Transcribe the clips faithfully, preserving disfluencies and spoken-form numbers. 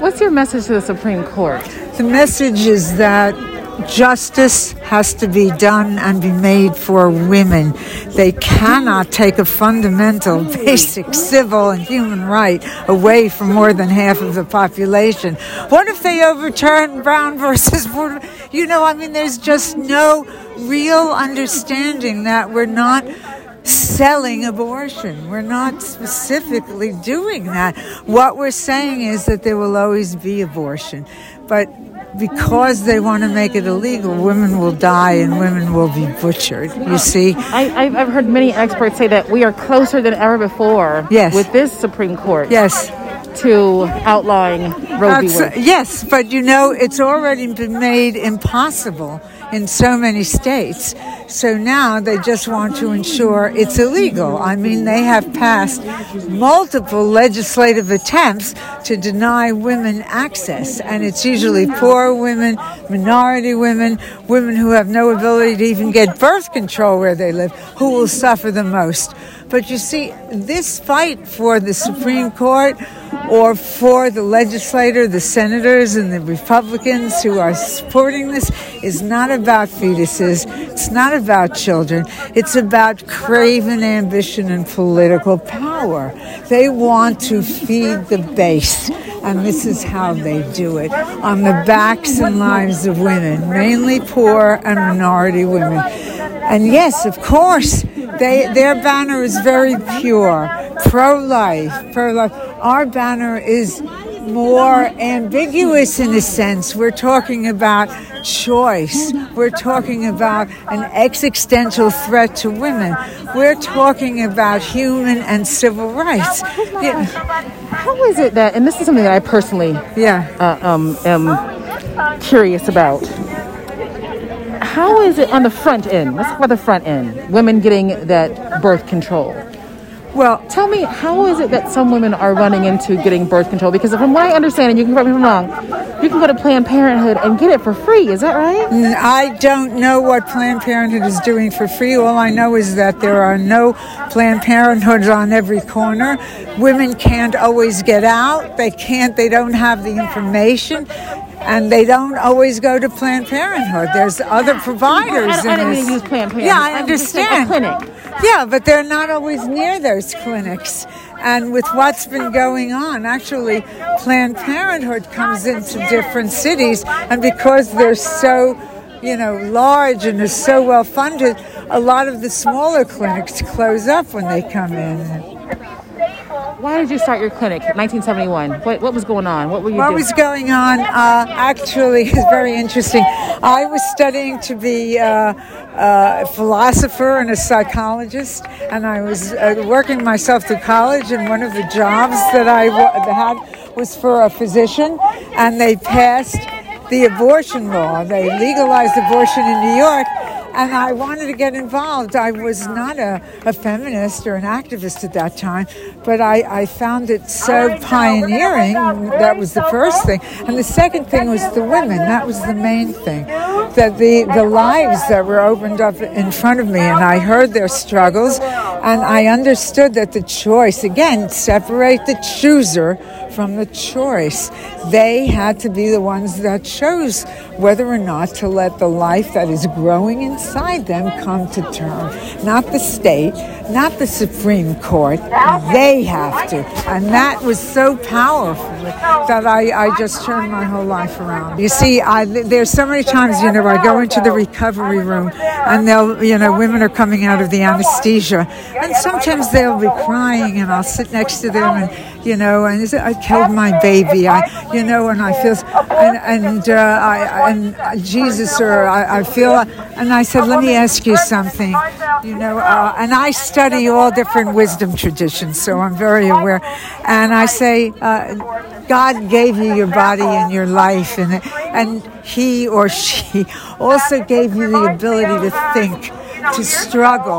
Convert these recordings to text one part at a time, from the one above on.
What's your message to the Supreme Court? The message is that justice has to be done and be made for women. They cannot take a fundamental, basic civil and human right away from more than half of the population. What if they overturn Brown versus Board? You know, I mean, there's just no real understanding that we're not selling abortion. We're not specifically doing that. What we're saying is that there will always be abortion. But because they want to make it illegal, women will die and women will be butchered, you see. I, I've heard many experts say that we are closer than ever before yes. with this Supreme Court. Yes. To outlawing Roe v. Wade. Yes, but you know, it's already been made impossible in so many states. So now they just want to ensure it's illegal. I mean, they have passed multiple legislative attempts to deny women access. And it's usually poor women, minority women, women who have no ability to even get birth control where they live, who will suffer the most. But you see, this fight for the Supreme Court or for the legislator, the senators and the Republicans who are supporting this is not about fetuses. It's not about children. It's about craven ambition and political power. They want to feed the base, and this is how they do it, on the backs and lives of women, mainly poor and minority women. And yes, of course, they, their banner is very pure, pro-life, pro-life. Our banner is more ambiguous in a sense. We're talking about choice. We're talking about an existential threat to women. We're talking about human and civil rights. Yeah. How is it that, and this is something that I personally yeah. uh, um, am curious about, how is it on the front end? Let's talk about the front end. Women getting that birth control. Well, tell me, how is it that some women are running into getting birth control? Because from what I understand, and you can correct me if I'm wrong, you can go to Planned Parenthood and get it for free. Is that right? I don't know what Planned Parenthood is doing for free. All I know is that there are no Planned Parenthoods on every corner. Women can't always get out. They can't, they don't have the information. And they don't always go to Planned Parenthood. There's other providers. I, I, I didn't mean to use Planned Parenthood. Yeah, I understand. A clinic. Yeah, but they're not always near those clinics. And with what's been going on, actually, Planned Parenthood comes into different cities, and because they're so, you know, large and are so well funded, a lot of the smaller clinics close up when they come in. Why did you start your clinic in nineteen seventy-one? What what was going on? What were you what doing? What was going on, uh, actually, is very interesting. I was studying to be uh, a philosopher and a psychologist, and I was uh, working myself through college, and one of the jobs that I w- had was for a physician, and they passed the abortion law. They legalized abortion in New York. And I wanted to get involved. I was not a, a feminist or an activist at that time, but I, I found it so pioneering. That was the first thing. And the second thing was the women. That was the main thing. That the, the lives that were opened up in front of me, and I heard their struggles, and I understood that the choice, again, separate the chooser from the choice. They had to be the ones that chose whether or not to let the life that is growing inside them come to term. Not the state, not the Supreme Court. They have to. And that was so powerful that I, I just turned my whole life around. You see, I, there's so many times, you know, I go into the recovery room and they'll, you know, women are coming out of the anesthesia, and sometimes they'll be crying, and I'll sit next to them and, you know, and I killed my baby, I, you know, and I feel, and, and, uh, I, and Jesus, or I, I feel, and I said, let me ask you something, you know, uh, and I study all different wisdom traditions, so I'm very aware, and I say, uh, God gave you your body and your life, and and he or she also gave you the ability to think, to struggle,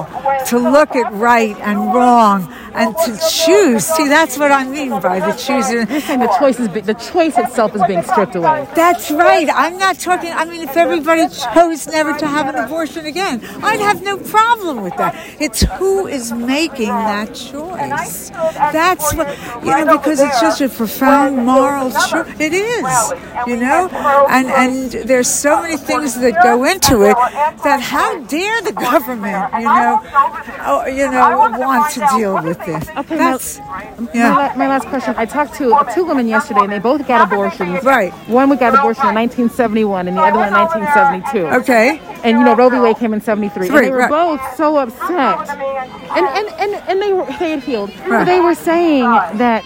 to look at right and wrong and to choose. See, that's what I mean by the choosing. You're saying the choice is be- the choice itself is being stripped away. That's right. I'm not talking. I mean, if everybody chose never to have an abortion again, I'd have no problem with that. It's who is making that choice. That's what, you know, because it's such a profound moral choice. It is, you know, and and there's so many things that go into it that how dare the government, you know, oh, you know, want to deal with this. Okay, That's, my, yeah. my, la- my last question. I talked to uh, two women yesterday, and they both got abortions. Right. One we got abortion in nineteen seventy-one, and the other one in nineteen seventy-two. Okay. And you know, Roe v. Wade came in seventy-three. And Three, they were right. both so upset. And and, and, and they were they had healed. Right. But they were saying that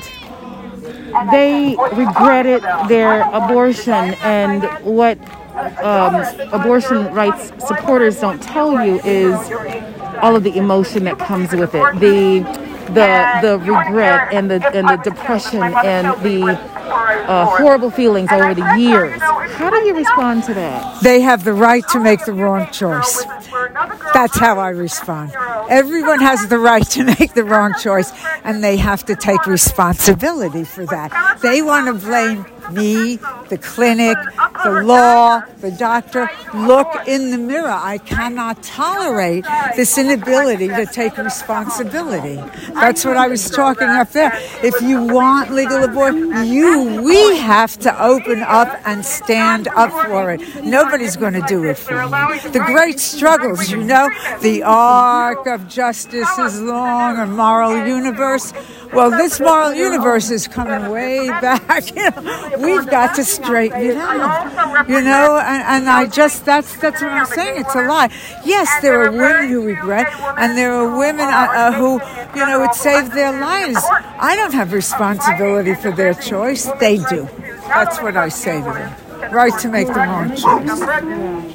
they regretted their abortion, and what um, abortion rights supporters don't tell you is all of the emotion that comes with it. The the the regret and the and the depression and the uh, horrible feelings over the years. How do you respond to that? They have the right to make the wrong choice. That's how I respond. Everyone has the right to make the wrong choice, and they have to take responsibility for that. They want to blame me, the clinic, the law, the doctor. Look in the mirror. I cannot tolerate this inability to take responsibility. That's what I was talking up there. If you want legal abortion, you, we have to open up and stand up for it. Nobody's going to do it for you. The great struggles, you know, the arc of justice is long, a moral universe. Well, this moral universe is coming way back. You know, we've got to straighten it out. You know, and, and I just, that's that's what I'm saying. It's a lie. Yes, there are women who regret, and there are women uh, uh, who, you know, it saved their lives. I don't have responsibility for their choice. They do. That's what I say to them. Right to make the wrong choice.